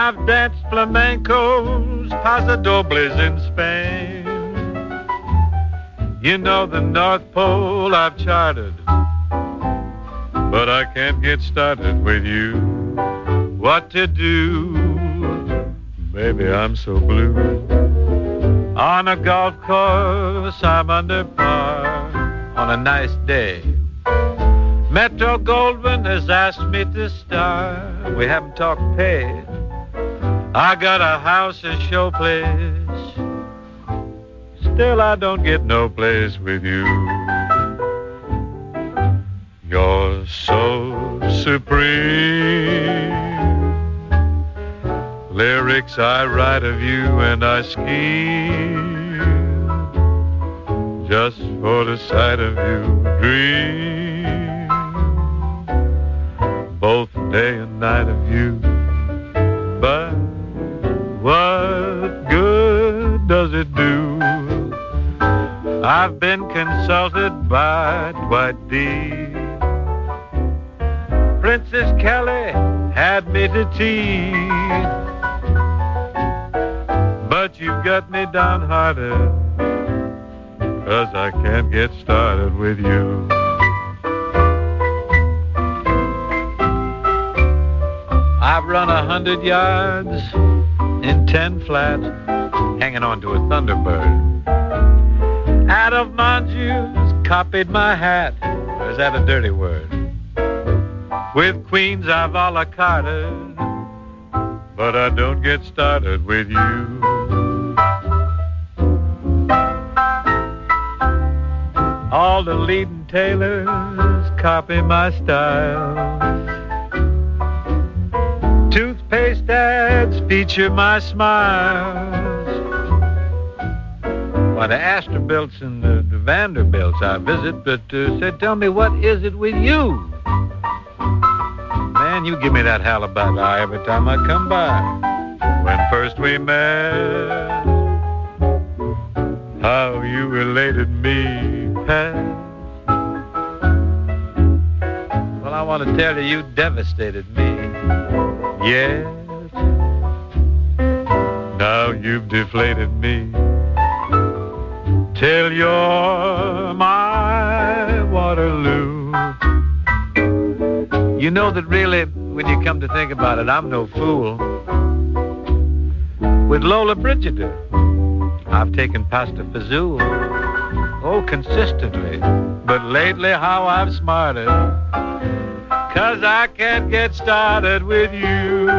I've danced flamencos, pasodobles in Spain. You know the North Pole I've charted, but I can't get started with you. What to do? Baby, I'm so blue. On a golf course, I'm under par on a nice day. Metro Goldwyn has asked me to star. We haven't talked pay. I got a house, a show place. Still, I don't get no place with you. You're so supreme. Lyrics I write of you and I scheme just for the sight of you. Dream both day and night of you. But what good does it do? I've been consulted by Dwight D. Princess Kelly had me to tea. But you've got me downhearted, 'cause I can't get started with you. I've run 100 yards in 10 flat, hanging on to a Thunderbird. Out of Monju's copied my hat, or is that a dirty word? With queens I've a la carted, but I don't get started with you. All the leading tailors copy my style. Toothpaste ads feature my smiles. Why, the Astorbilts and the Vanderbilts I visit, but said, tell me, what is it with you? Man, you give me that halibut eye every time I come by. When first we met, how you related me past. Well, I want to tell you, you devastated me. Yes, now you've deflated me. Till you're my Waterloo. You know that really, when you come to think about it, I'm no fool. With Lola Brigida, I've taken pasta fazool. Oh, consistently. But lately, how I've smarted. 'Cause I can't get started with you.